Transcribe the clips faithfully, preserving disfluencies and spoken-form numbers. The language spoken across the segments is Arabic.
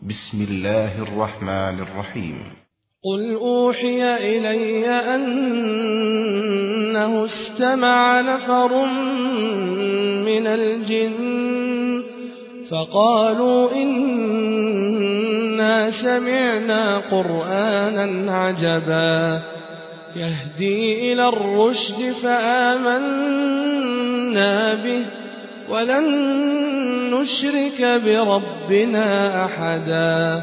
بسم الله الرحمن الرحيم. قل أوحي إلي أنه استمع نفر من الجن فقالوا إنا سمعنا قرآنا عجبا يهدي إلى الرشد فآمنا به ولن نشرك بربنا أحدا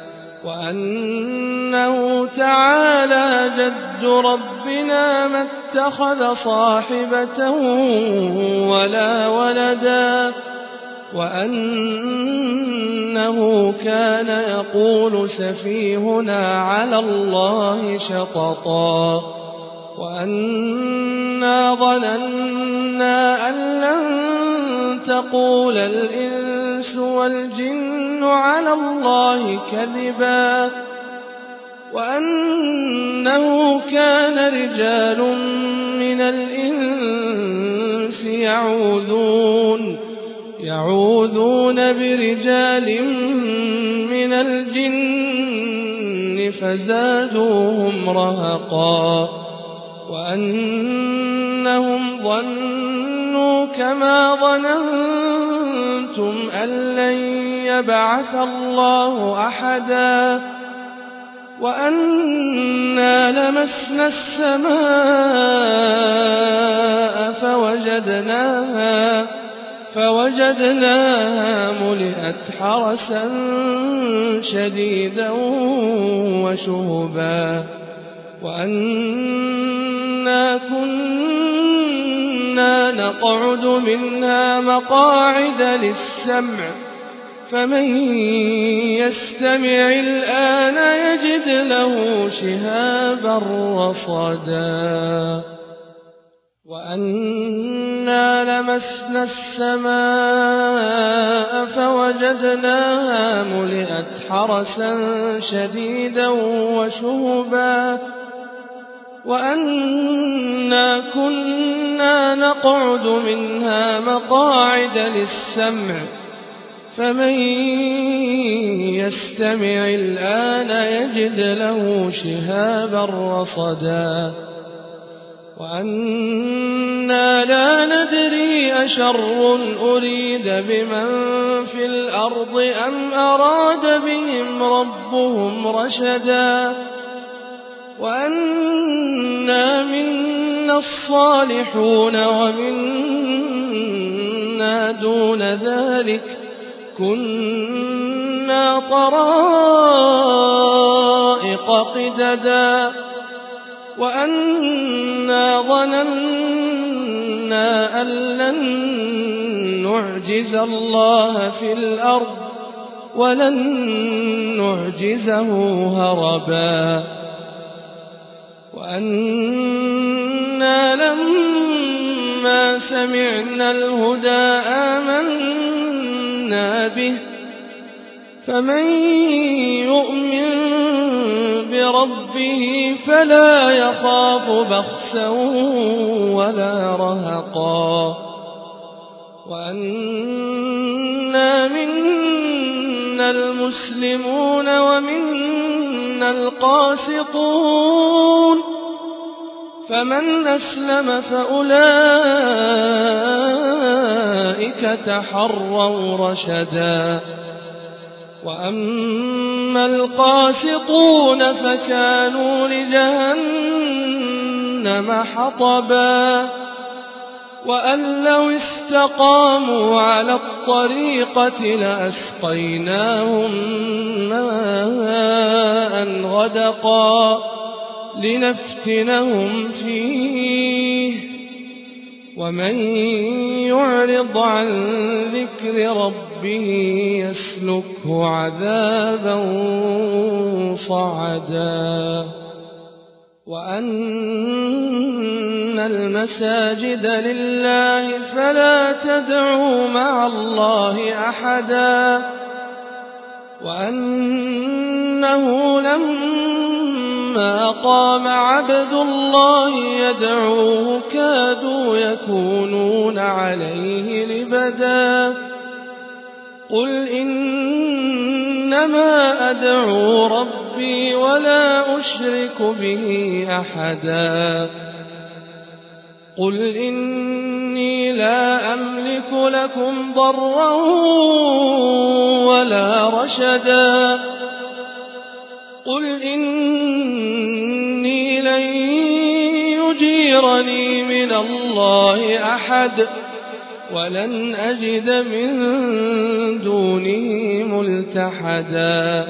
وأنه تعالى جد ربنا ما اتخذ صاحبة ولا ولدا وأنه كان يقول سفيهنا على الله شططا وأنا ظننا أن لن تقول الإنس والجن على الله كذبا وأنه كان رجال من الإنس يعوذون يعوذون برجال من الجن فزادوهم رهقا وأنهم ظنوا كما ظننتم أن لن يبعث الله أحدا وأنا لمسنا السماء فوجدناها فوجدناها ملئت حرسا شديدا وشهبا وأنا كنا نقعد منها مقاعد للسمع فمن يستمع الآن يجد له شهابا رصدا وأنا لمسنا السماء فوجدناها ملئت حرسا شديدا وشهبا وأنا كنا نقعد منها مقاعد للسمع فمن يستمع الآن يجد له شهابا رصدا وأنا لا ندري أشر أريد بمن في الأرض أم أراد بهم ربهم رشدا وأنا منا الصالحون ومنا دون ذلك كنا طرائق قددا وأنا ظننا أن لن نعجز الله في الأرض ولن نعجزه هربا وأنا لما سمعنا الهدى آمنا به فمن يؤمن بربه فلا يخاف بخسا ولا رهقا وأنا منا المسلمون ومنا القاسطون فمن أسلم فأولئك تحروا رشدا وأما القاسطون فكانوا لجهنم حطبا وأن لو استقاموا على الطريقة لأسقيناهم ماء غدقا لنفتنهم فيه ومن يعرض عن ذكر ربه يسلكه عذابا صعدا وأن المساجد لله فلا تدعوا مع الله أحدا وأنه لما قام عبد الله يدعوه كادوا يكونون عليه لبدا قل إن إنما أدعو ربي ولا أشرك به أحدا قل إني لا أملك لكم ضرا ولا رشدا قل إني لن يجيرني من الله أحد ولن أجد من دونه ملتحدا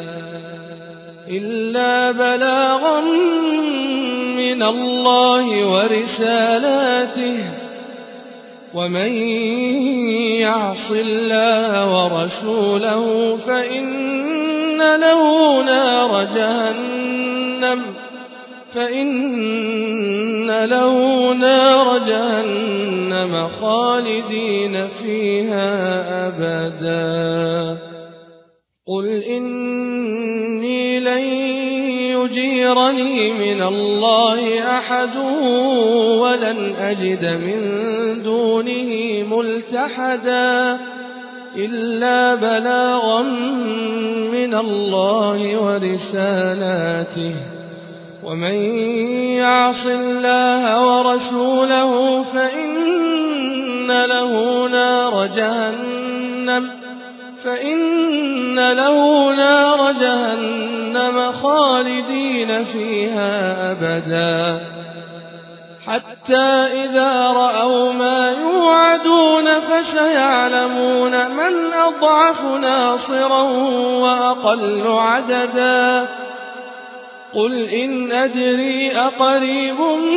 إلا بلاغا من الله ورسالاته ومن يعص الله ورسوله فإن له نار جهنم فإن له نار جهنم خالدين فيها أبدا قل إني لن يجيرني من الله أحد ولن أجد من دونه ملتحدا إلا بلاغا من الله ورسالاته ومن يعص الله ورسوله فإن له نار جهنم فإن له نار جهنم خالدين فيها أبدا حتى إذا رأوا ما يوعدون فسيعلمون من أضعف ناصرا وأقل عددا قل إن أدري أقريب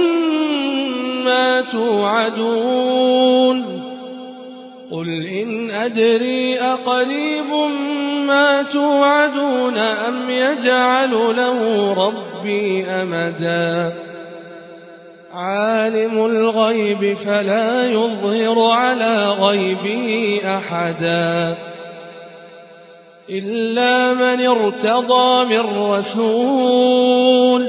ما توعدون قل إن أدري أقريب ما توعدون أم يجعل له ربي أمدا عالم الغيب فلا يظهر على غيبه أحدا إلا من ارتضى من رسول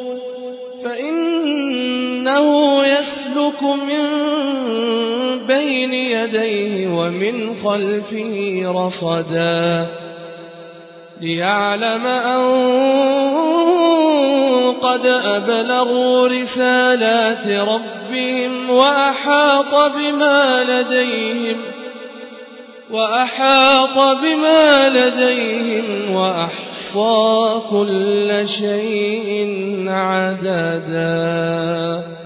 فإنه يسلك من بين يديه ومن خلفه رصدا ليعلم أن قد أبلغوا رسالات ربهم وأحاط بما لديهم وأحاط بما لديهم وأحصى كل شيء عددا